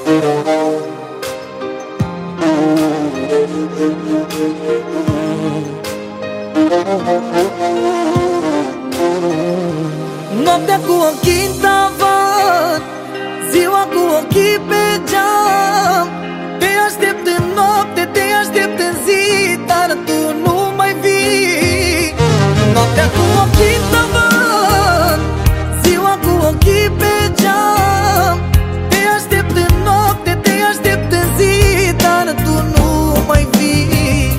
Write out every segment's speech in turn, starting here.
Noaptea cu ochii în tavan, ziua cu ochii pe geam. Te aștept în noapte, te aștept în zi, dar tu nu mai vii. Noaptea cu ochii în tavan, ziua cu ochii pe geam. Te aștept în noapte, te aștept în zi, dar tu nu mai vii.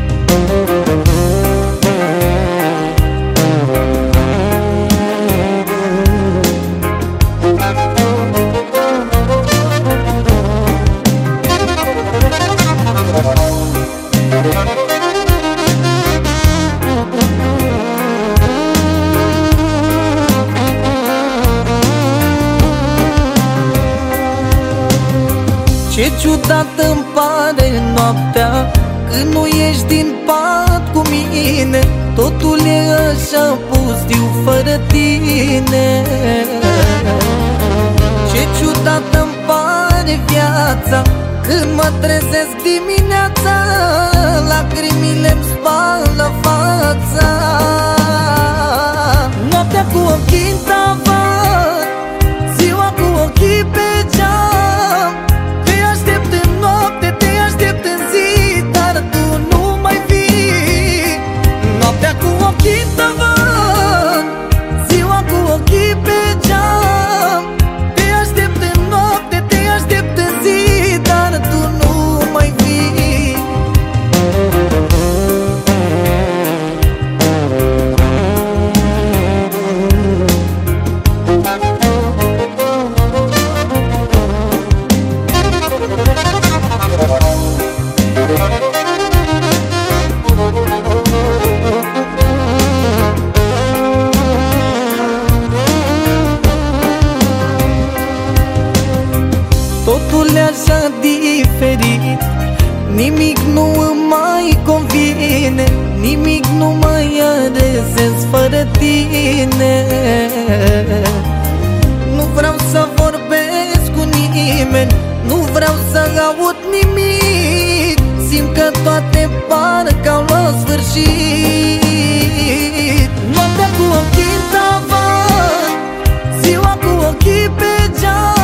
Ce ciudat îmi pare noaptea când nu ești din pat cu mine. Totul e așa pustiu fără tine. Ce ciudat îmi pare viața când mă trezesc dimineața, lacrimile-mi spală fața. Noaptea cu ochii în tavan, ziua cu ochii pe geam. Te aștept în noapte, te aștept în zi, dar tu nu mai vii. Noaptea cu ochii în tavan, ziua cu ochii pe geam. Te aștept în noapte, te aștept în zi, dar tu nu mai vii. Totul e așa diferit, nimic nu îmi mai convine, nimic nu mai are sens fără tine. Nu vreau să vorbesc cu nimeni, nu vreau să aud nimic. Simt că toate parcă au la sfârșit. Noaptea cu ochii în tavan, ziua cu ochii pe geam.